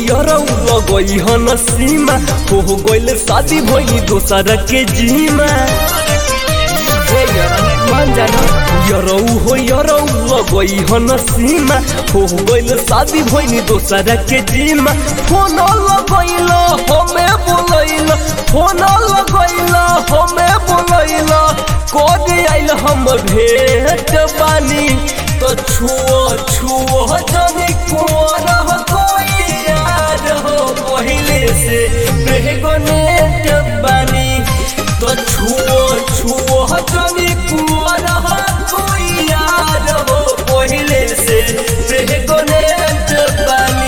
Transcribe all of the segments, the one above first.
यारौ लगई हन सीमा हो गइल शादी भइल दोसर के जीमा मान जाना यारौ लगई हन सीमा हो गइल शादी भइल दोसर के जीमा फोन लगइल हमें बोलइल फोन लगइल हमें बोलइल कोड आइल हम भेट बानी तो छुओ जाने कुंवर कोई यार हो पहले से बेगनेट बानी तो छुओ जाने कुंवर कोई यार हो पहले से बेगनेट बानी।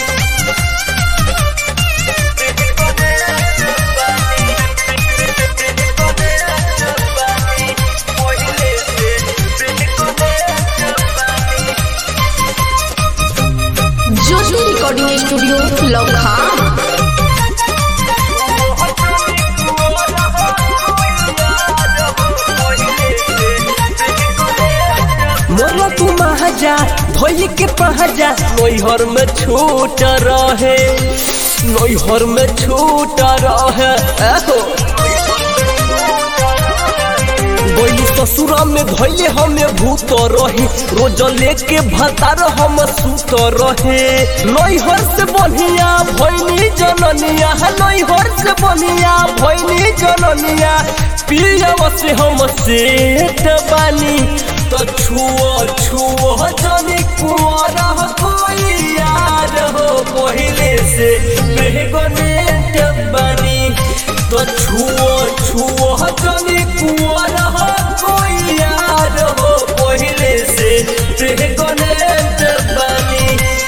Joshi recording studio Lucknow. मोर तू महाजा भइल के पहाजा नैहर में छूट रहे नैहर में छूट रहे गइली ससुरा में धैले हमें भूत रही रोज लेके भतार हम सूत रहे नैहर से बढ़िया भइनी जननिया नैहर से बढ़िया भइनी जननिया पिया से हम सेठ बानी तो छुओ जाने कुंवर कोई यार हो पहले से बेगनेट बानी तो छुओ जाने कुंवर कोई यार हो पहले से बेगनेट बानी।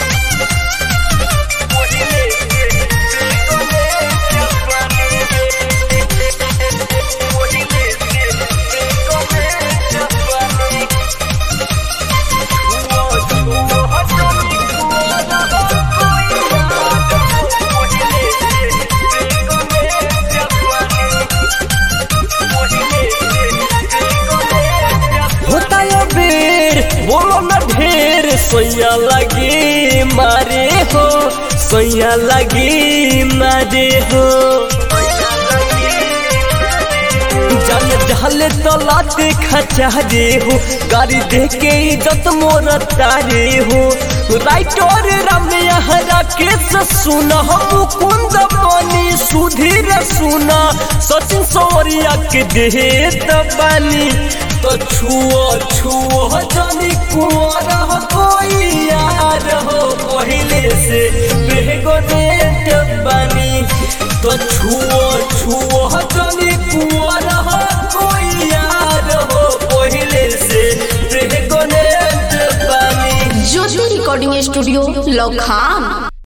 बोलो न ढेर सैया लगी मारे हो सैया लगी मारे हो जल जहले तो लाते खचा रे हो गाड़ी देख के इज्जत मोर तारे हो राइटर रमैया राकेश सुना मुकुंद पानी सुधीर सुना सचिन सौरिया के देत बानी तो छुओ जाने कुंवर कोई यार हो पहले से बेगनेट बानी तो छुओ जाने कुंवर कोई यार हो पहले से बेगनेट बानी। Joshi recording studio Lucknow.